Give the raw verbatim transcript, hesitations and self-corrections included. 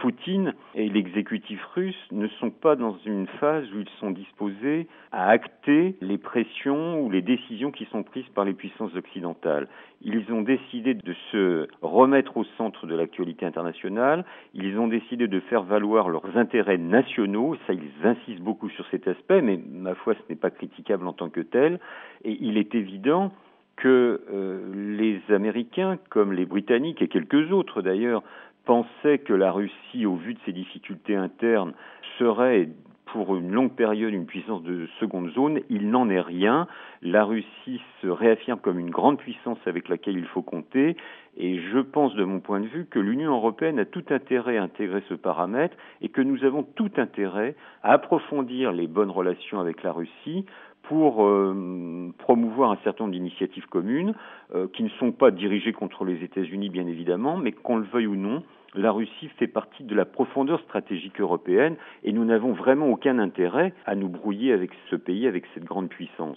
Poutine et l'exécutif russe ne sont pas dans une phase où ils sont disposés à acter les pressions ou les décisions qui sont prises par les puissances occidentales. Ils ont décidé de se remettre au centre de l'actualité internationale, ils ont décidé de faire valoir leurs intérêts nationaux, ça ils insistent beaucoup sur cet aspect, mais ma foi ce n'est pas critiquable en tant que tel, et il est évident que euh, les Américains, comme les Britanniques et quelques autres d'ailleurs, pensaient que la Russie, au vu de ses difficultés internes, serait pour une longue période une puissance de seconde zone. Il n'en est rien. La Russie se réaffirme comme une grande puissance avec laquelle il faut compter. Et je pense, de mon point de vue, que l'Union européenne a tout intérêt à intégrer ce paramètre et que nous avons tout intérêt à approfondir les bonnes relations avec la Russie pour euh, promouvoir un certain nombre d'initiatives communes euh, qui ne sont pas dirigées contre les États-Unis, bien évidemment, mais qu'on le veuille ou non, la Russie fait partie de la profondeur stratégique européenne et nous n'avons vraiment aucun intérêt à nous brouiller avec ce pays, avec cette grande puissance.